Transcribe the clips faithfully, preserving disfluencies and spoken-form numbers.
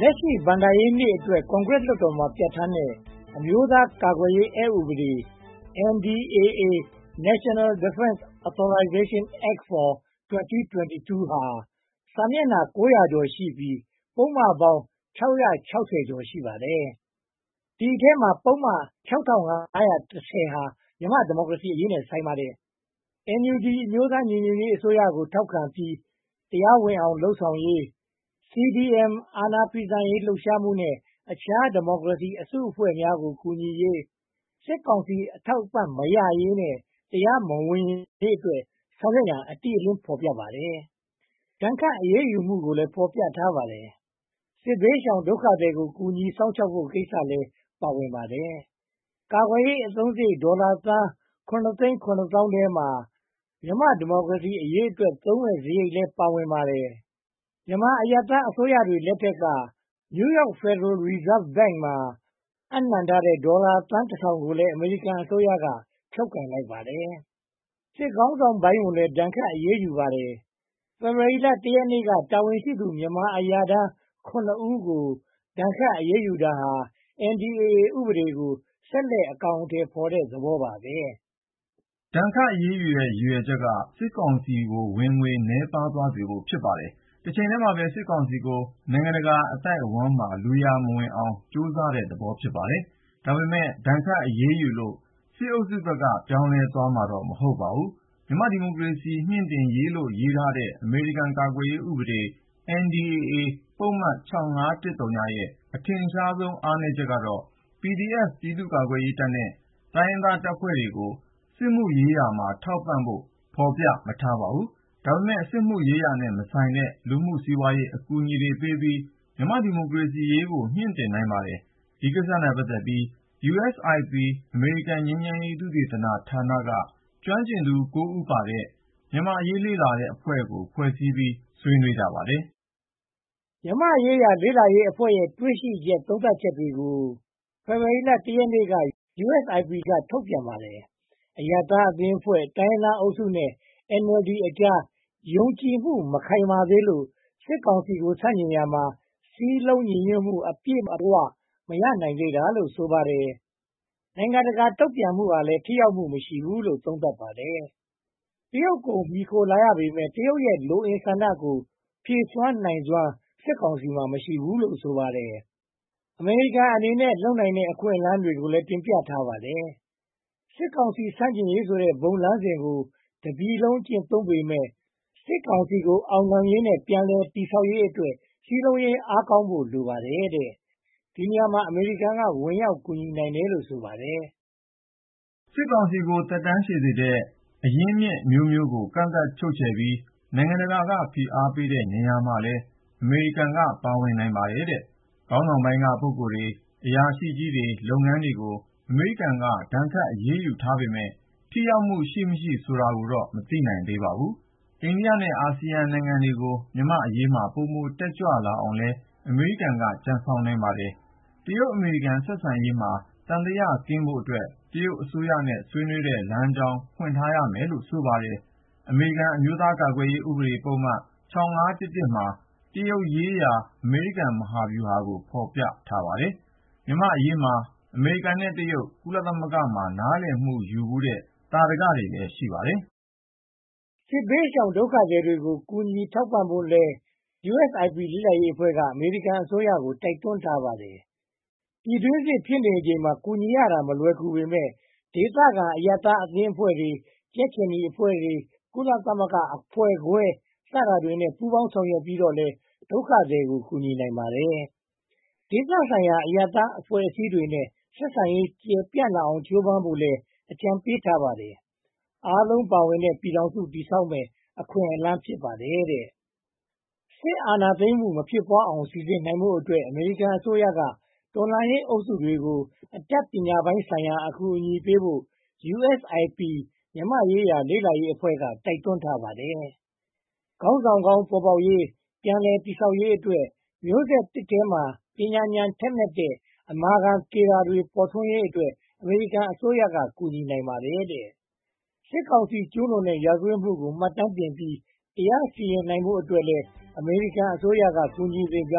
လက်ရှိဘဏ္ဍာရေးနှစ်အတွက် ကွန်ဂရက်လွှတ်တော်မှာပြဋ္ဌာန်းတဲ့အမျိုးသားကာကွယ်ရေးအက်ဥပဒေ N D A A National Defense Authorization Act for twenty twenty-two ဟာစာမျက်နှာ၉၀၀ကျော်ရှိပြီးပုဒ်မပေါင်း၆၆၀ကျော်ရှိပါတယ်။ဒီအထဲမှာပုဒ်မ၆၅၁၀ဟာမြန်မာ့ဒီမိုကရေစီအရေးနဲ့ဆိုင်ပါတယ်။ N U G အမျိုးသားညီညွတ်ရေးအစိုးရကိုထောက်ခံပြီးတရားဝင်အောင်လုပ်ဆောင်ရေး C D M အာဏာဖီဆန်ရေးလှုပ်ရှားမှုနဲ့အခြားဒီမိုကရေစီအစုအဖွဲ့များကိုကူညီရေးစစ်ကောင်စီအထောက်အပံ့မရရေးနဲ့တရားမဝင်ရေးအတွက်ဆောင်ရွက်ရန်အတိအလင်းဖော်ပြပါတယ်။ဒဏ်ခတ်အရေးယူမှုကိုလည်းဖော်ပြထားပါတယ်။စစ်ဘေးရှောင်ဒုက္ခသည်ကိုကူညီစောင့်ရှောက်ဖို့ကိစ္စလည်းပါဝင်ပါတယ်။ကာကွယ်ရေးအသုံးစရိတ်ဒေါ်လာသန်းခုနှစ်သိန်းခုနှစ်သောင်းထဲမှာမြန်မာ့ဒီမိုကရေစီအရေးအတွက်သုံးတဲ့စရိတ်လည်းပါဝင်ပါတယ်။မြန်မာအရပ်သားအစိုးရတွေလက်ထက်က New York Federal Reserve Bank မှာအပ်နှံထားတဲ့ဒေါ်လာသန်းတစ်ထောင်ကိုလည်းအမေရိကန်အစိုးရကဖြုတ်ကိုင်လိုက်ပါတယ်။စစ်ခေါင်းဆောင်ပိုင်းကိုလည်းဒဏ်ခတ်အရေးယူပါတယ်။ဖေဖေါ်ဝါရီလတစ်ရက်နေ့ကတာဝန်ရှိသူမြန်မာအရာထမ်းခုနစ်ဦးကိုဒဏ်ခတ်အရေးယူတာဟာ N D A A ဥပဒေကိုဆက်လက်အကောင်အထည်ဖော်တဲ့သဘောပါပဲ။ဒဏ်ခတ်အရေးယူတဲ့ရည်ရွယ်ချက်ကစစ်ကောင်စီကိုဝင်ငွေနည်းပါးသွားစေဖို့ဖြစ်ပါတယ်။တချိန်တည်းမှာပဲစစ်ကောင်စီကိုနိုင်ငံတကာအသိုက်အဝန်းမှာလူရမဝင်အောင်ကြိုးစားတဲ့သဘောဖြစ်ပါတယ်။ဒါပေမဲ့ဒဏ်ခတ်အရေးယူလို့စစ်အုပ်စုဘက်ကပြောင်းလဲသွားမှာတော့မဟုတ်ပါဘူး။မြန်မာဒီမိုကရေစီမြင့်တင်ရေးလို့ရေးထားတဲ့အမေရိကန်ကာကွယ်ရေးဥပဒေ N D A A ပုဒ်မ၆၅၁၀ရဲ့အထင်ရှားဆုံးအားနည်းချက်ကတော့ P D F ပြည်သူ့ကာကွယ်ရေးတပ်နဲ့တိုင်းရင်းသားတပ်ဖွဲ့တွေကိုစစ်မှုရေးရာမှာထောက်ပံ့ဖို့ဖော်ပြမထားပါဘူး။ဒါပေမဲ့စစ်မှုရေးရာနဲ့မဆိုင်တဲ့လူမှုစီးပွားရေးအကူအညီတွေပေးပြီးမြန်မာဒီမိုကရေစီရေးကိုမြင့်တင်နိုင်ပါတယ်။ဒီကိစ္စနဲ့ပတ်သက်ပြီး U S I P အမေရိကန်ငြိမ်းချမ်းရေးသုတေသနဌာနကကျွမ်းကျင်သူ၉ဦးပါတဲ့မြန်မာအရေးလေ့လာတဲ့အဖွဲ့ကိုဖွဲ့စည်းပြီးဆွေးနွေးကြပါတယ်။မြန်မာရေးရာလေ့လာရေးအဖွဲ့ရဲ့တွေ့ရှိချက်သုံးသပ်ချက်တွေကိုဖေဖေါ်ဝါရီလတစ်ရက်နေ့က U S I P ကထုတ်ပြန်ပါတယ်။အရပ်သားအသင်းအဖွဲ့တိုင်းရင်းသားအုပ်စုနဲ့ N L D အကြားယုံကြည်မှုမခိုင်မာသေးလို့စစ်ကောင်စီကိုဆန့်ကျင်ရာမှာစည်းလုံးညီညွတ်မှုအပြည့်အဝမရနိုင်သေးတာလို့ဆိုပါတယ်။နိုင်ငံတကာတုံ့ပြန်မှုဟာလည်းထိရောက်မှုမရှိဘူးလို့သုံးသပ်ပါတယ်။တရုတ်ကိုမှီခိုလာရပေမဲ့တရုတ်ရဲ့လိုအင်ဆန္ဒကိုဖြည့်စွမ်းနိုင်စွမ်းစစ်ကောင်စီမှာမရှိဘူးလို့ဆိုပါတယ်။အမေရိကန်အနေနဲ့လုပ်နိုင်တဲ့အခွင့်အလမ်းတွေကိုလည်းတင်ပြထားပါတယ်။စစ်ကောင်စီဆန့်ကျင်ရေးဆိုတဲ့ဘုံလမ်းစဉ်ကိုတပြည်လုံးကျင့်သုံးပေမဲ့စစ်ကောင်စီကိုအောင်နိုင်ရေးနဲ့ပြန်လည်တည်ဆောက်ရေးအတွက်စည်းလုံးရေးအားကောင်းဖို့လိုပါတယ်တဲ့။ဒီနေရာမှာအမေရိကန်ကဝင်ရောက်ကူညီနိုင်တယ်လို့ဆိုပါတယ်။စစ်ကောင်စီကိုသက်တမ်းရှည်စေတဲ့အရင်းမြစ်မျိုးမျိုးကိုကန့်သတ်ချုပ်ချယ်ပြီးနိုင်ငံတကာကဖိအားပေးတဲ့နေရာမှာလည်းအမေရိကန်ကပါဝင်နိုင်ပါတယ်တဲ့။ခေါင်းဆောင်ပိုင်းကပုဂ္ဂိုလ်တွေအရာရှိကြီးတွေလုပ်ငန်းတွေကိုအမေရိကန်ကဒဏ်ခတ်အရေးယူထားပေမဲ့ထိရောက်မှုရှိမရှိဆိုတာကိုတော့မသိနိုင်သေးပါဘူး။အိန္ဒိယနဲ့အာဆီယံနိုင်ငံတွေကိုမြန်မာ့အရေးမှာပုံမှန်တက်ကြွလာအောင်လဲအမေရိကန်ကကြံဆောင်နိုင်ပါတယ်။တရုတ်အမေရိကန်ဆက်ဆံရေးမှာတန်တရားကင်းဖို့အတွက်တရုတ်အစိုးရနဲ့ဆွေးနွေးတဲ့လမ်းကြောင်းဖွင့်ထားရမယ်လို့ဆိုပါတယ်။အမေရိကန်အမျိုးသားကာကွယ်ရေးဥပဒေပုဒ်မ၆၅၁၁မှာတရုတ်ရေးရာအမေရိကန်မဟာဗျူဟာကိုဖော်ပြထားပါတယ်။မြန်မာ့အရေးမှာအမေရိကန်နဲ့တရုတ်ကုလသမဂ္ဂမှာနားလည်မှုယူမှုတဲ့သာဓကတွေလည်းရှိပါတယ်။စစ်ဘေးရှောင်ဒုက္ခသည်တွေကိုကူညီထောက်ပံ့ဖို့လဲ U S I P လေ့လာရေးအဖွဲ့ကအမေရိကန်အစိုးရကိုတိုက်တွန်းထားပါတယ်။ပြည်တွင်းစစ်ဖြစ်နေချိန်မှာကူညီရတာမလွယ်ကူပေမဲ့ဒေသခံအရပ်သားအသင်းအဖွဲ့တွေကြက်ခြေနီအဖွဲ့တွေကုလသမဂ္ဂအဖွဲ့ခွဲစတာတွေနဲ့ပူးပေါင်းဆောင်ရွက်ပြီးတော့လဲဒုက္ခသည်ကိုကူညီနိုင်ပါတယ်။ဒေသဆိုင်ရာအရပ်သားအဖွဲ့အစည်းတွေနဲ့ဆက်ဆံရေးကျေပြန့်လာအောင်ကြိုးပမ်းဖို့လဲအကြံပေးထားပါတယ်။အားလုံးပါဝင်တဲ့ပြည်ထောင်စုတည်ဆောက်မယ့်အခွင့်အလမ်းဖြစ်ပါတယ်တဲ့။စစ်အာဏာသိမ်းမှုမဖြစ်ပွားအောင်စီစဉ်နိုင်ဖို့အတွက်အမေရိကန်အစိုးရကတော်လှန်ရေးအုပ်စုတွေကိုအတတ်ပညာပိုင်းဆိုင်ရာအကူအညီပေးဖို့ U S I P မြန်မာ့ရေးရာလေ့လာရေးအဖွဲ့ကတိုက်တွန်းထားပါတယ်။ခေါင်းဆောင်ကောင်းပေါ်ပေါက်ရေးပြန်လည်တည်ဆောက်ရေးအတွက်မျိုးဆက်သစ်ထဲမှာပညာဉာဏ်ထက်မြက်တဲ့အမာခံကေဒါတွေပေါ်ထွန်းရေးအတွက်အမေရိကန်အစိုးရကကူညီနိုင်ပါတယ်တဲ့။စစ်ကောင်စီကျူးလွန်တဲ့ရာဇဝတ်မှုကိုမှတ်တမ်းတင်ပြီးတရားစီရင်နိုင်ဖို့အတွက်လည်းအမေရိကန်အစိုးရကကူညီသင့်ကြောင်း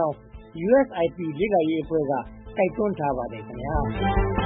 U S I P လေ့လာရေးအဖွဲ့ကတိုက်တွန်းထားပါတယ်ခင်ဗျာ။